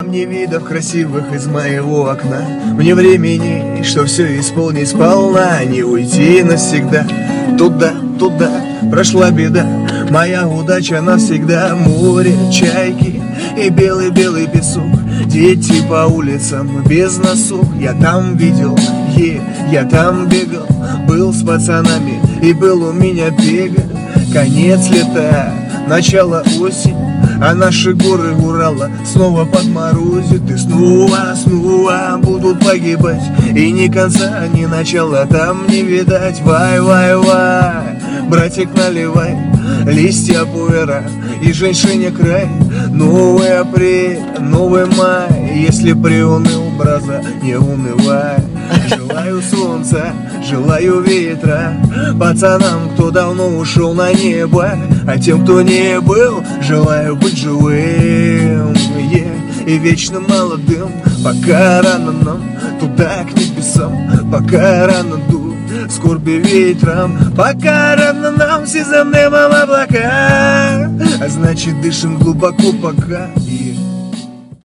мне видов красивых из моего окна. Мне времени, что все исполнить сполна, не уйти навсегда. Туда, туда прошла беда, моя удача навсегда. Море, чайки и белый-белый песок, дети по улицам без носок. Я там видел, я там бегал, был с пацанами и был у меня бега. Конец лета, начало осень, а наши горы Урала снова подморозит. И снова будут погибать, и ни конца, ни начала там не видать. Вай, вай, вай, братик, наливай листья пуэра и женьшеня край. Новый апрель, новый май, если приуныл, браза, не унывай. Желаю солнца, желаю ветра пацанам, кто давно ушел на небо, а тем, кто не был, желаю быть живым, и вечно молодым. Пока рано нам туда к небесам, пока рано дует скорби ветром, пока рано нам все земным облака, а значит дышим глубоко пока.